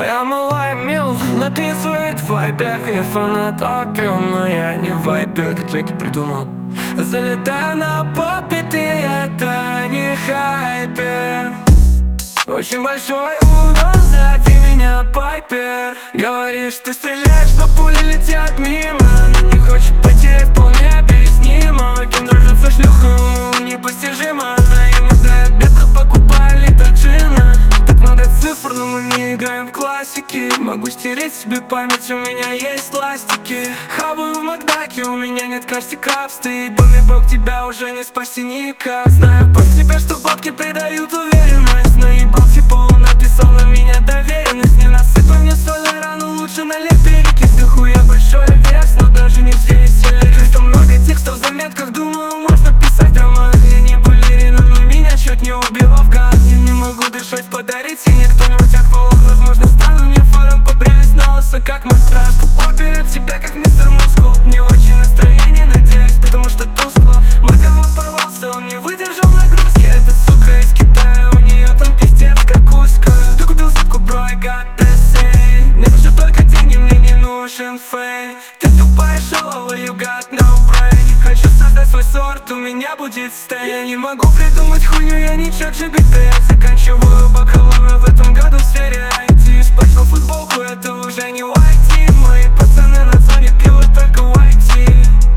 Моя малая мил, написывает в вайбе. Я фанат опиум, но я не вайбер. Треки придумал. Залетаю на попе, ты это не хайпер. Очень большой угол, сзади меня пайпер. Говоришь, ты стреляешь, но пули летят мимо. Не хочет потерять, вполне объяснимо. Кем дружит со шлюхом, непостижимо. Она ему дает бета, покупаю литр джина. Так много цифр, но мы не играем в классики. Могу стереть себе память, у меня есть ластики. Хаваю в Макдаке, у меня нет крастиков. Стоит бомбе, бог, тебя уже не спасти никак. Знаю по себе, что бабки придают уверенность. Наебал типа, он написал на меня доверенность. Не насыпай мне соли, рану лучше налей переки. Ты хуя большой вес, но даже не здесь. Слишком много текстов в заметках, думаю, можно писать роман. Я не балерина, но меня чуть не убил Афган. Я не могу дышать, подарите мне кто-нибудь акваланг. Возможно, стану мне фором, побреюсь на лысо, как мой страж. Оперед тебя, как мистер Мускул. Не очень настроение, надеюсь, потому что тускло. Мой комод порвался, он не выдержал нагрузки. Эта сука из Китая, у нее там пиздец как узко. Ты купил сетку, бро, I got the same. Мне нужны только деньги, мне не нужен фейм. Ты тупая шалава, you got no brain. Хочу создать свой сорт, у меня будет стейн. Я не могу придумать хуйню, я не ChatGPT. Я заканчиваю бакалавра в этом году в сфере IT. Испачкал футболку, это уже не YT. Мои пацаны на зоне пьют только YT.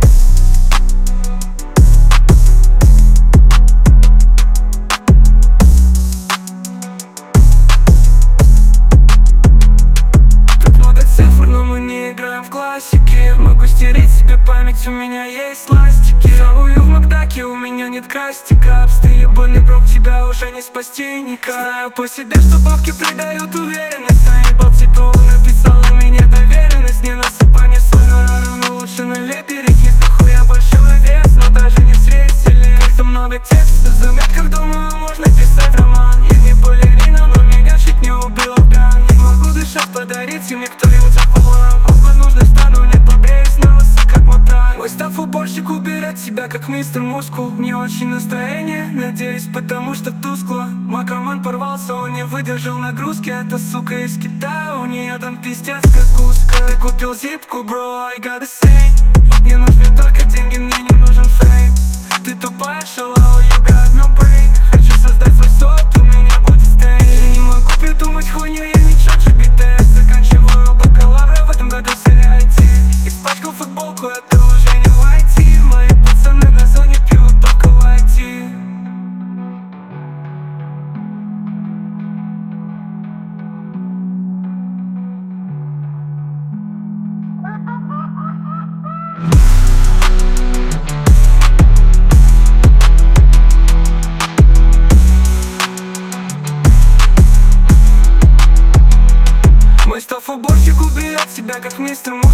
Тут много цифр, но мы не играем в классики. Могу стереть себе память, у меня есть ластики. Целую в Макдаке, у меня нет крастика. Ты ебаный брок, тебя уже не спасти никак. Знаю по себе, что бабки придают уверенность. Наебал типа, он написал на меня доверенность. Не насыпай мне соль на рану, но лучше налей перекись. Ты хуя большой вес, но даже не светили. Как-то много текста в заметках, думаю, можно писать роман. Я не балерина, но меня чуть не убил Афган. Не могу дышать, подарите мне кто-нибудь акваланг. Возможно, стану мне побреюсь на лысо, как мотан. Мой став уборщик убирает себя, как мистер Мускул. Не очень настроение, надеюсь, потому что тускло. Мой команд порвался, он не выдержал нагрузки. Эта сука из Китая, у нее там пиздец как узко. Ты купил зипку, бро, I got the same. Мне нужны только деньги, мне не нужен фейм. Ты тупая шалава, you got no brain. Хочу создать свой сорт, у меня будет стейн. Я не могу придумать хуйню, я не ChatGPT. Заканчиваю бакалавра в этом году в сфере IT. Испачкал футболку, это уже не YT. Мои пацаны на зоне пьют только YT. Мой став уборщик уберет себя, как мистер